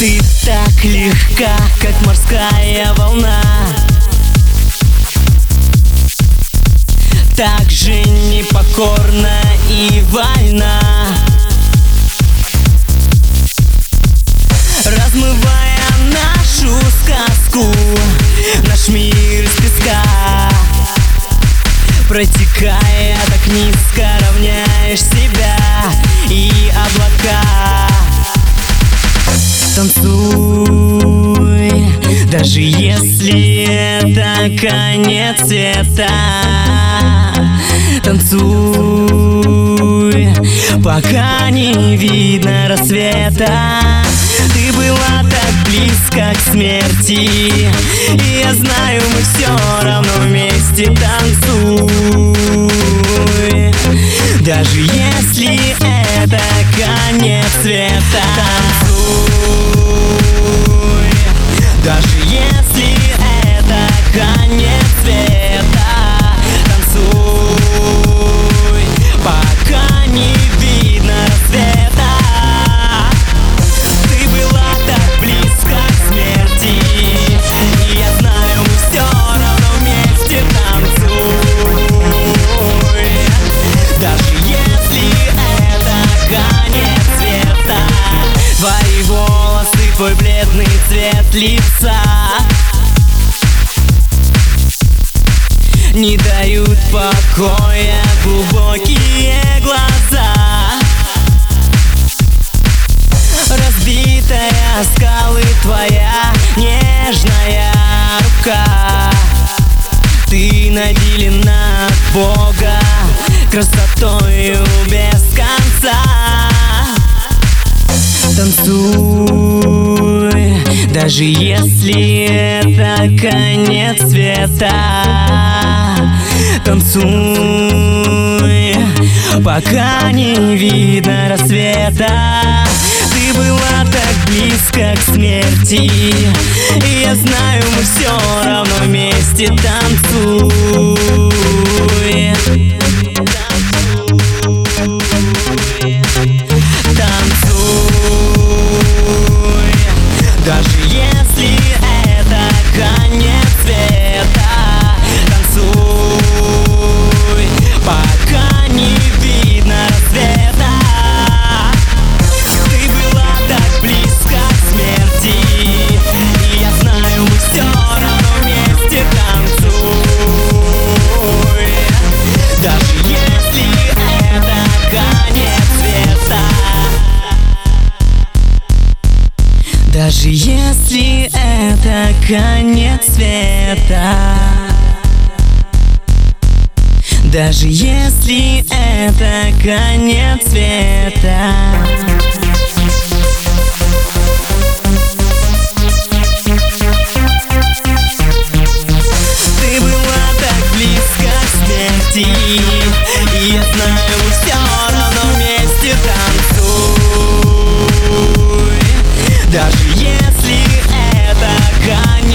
Ты так легка, как морская волна, так же непокорна и вольна, размывая нашу сказку, наш мир из песка. Протекая так низко, равняешь себя и облака. Танцуй, даже если это конец света. Танцуй, пока не видно рассвета. Ты была так близко к смерти, и я знаю, мы все равно вместе. Танцуй, даже если это конец света. Танцуй, даже если это конец света. Танцуй, пока не видно рассвета. Ты была так близко к смерти, и я знаю, мы все равно вместе. Танцуй, даже если это конец света. Твои волосы, твой бледный цвет лица не дают покоя глубокие глаза. Разбитая о скалы твоя нежная рука. Ты наделена от Бога красотою без конца. Танцуй, даже если это конец света. Танцуй, пока не видно рассвета. Ты была так близко к смерти, и я знаю, мы все равно вместе. Танцуй, танцуй, даже если это конец света. Танцуй, пока не видно рассвета. Ты была так близко к смерти, и я знаю, мы все равно вместе. Танцуй, даже если это конец света. Даже если это конец света. Даже если это конец света. Ты была так близко к смерти, и я знаю, мы все равно вместе. Танцуй, даже